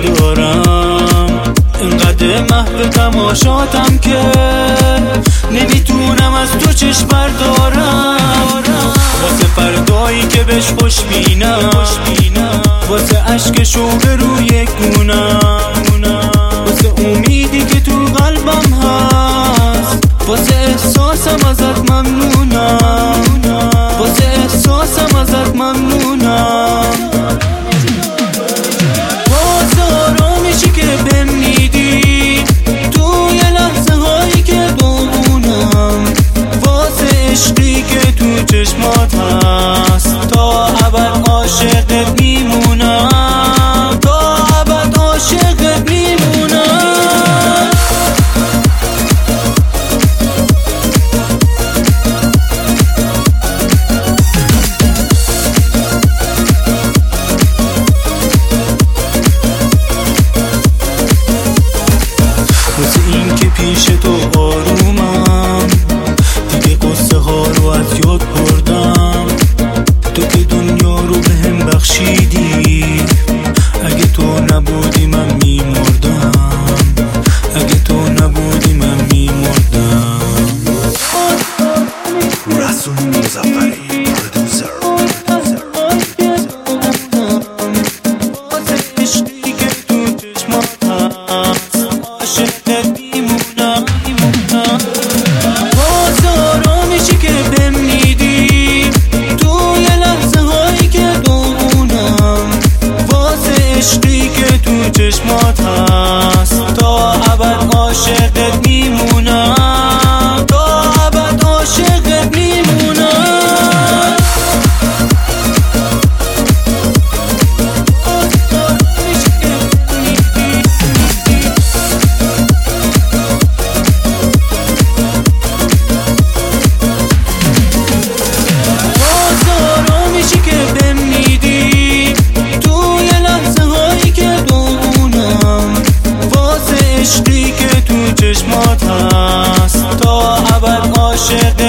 ندارم، اینقدر محو تماشاتم که نمیتونم از تو چشم بردارم. واسه فردایی که بهش خوش بینم، واسه عشق شوق روی گونم، واسه امیدی که تو قلبم هست، واسه احساسم ازت ممنونم، واسه احساسم ازت ممنونم. واسه آرامیشی که بهم میدی توی لحظه هایی که داغونم، واسه عشقی که تو چشمات هست، تا ابد عاشقت میمونم، تا ابد عاشقت میمونم. واسه این که پیش تو آرومم، دیگه قصه ها رو از یاد بردم. تو که دنیا رو بهم بخشیدی، اگه تو نبودی من میمردم، اگه تو نبودی من میمردم. رسول مظفری پرودوسر. عشقی که تو چشمات هست، عاشقت میمونم. واسه آرامیشی که بهم میدی توی لحظه هایی که داغونم، واسه عشقی که تو چشمات هست، تا ابد عاشقت میمونم، تا ابد عاشقت میمونم. عشقی که تو چشمات هست، تا ابد عاشق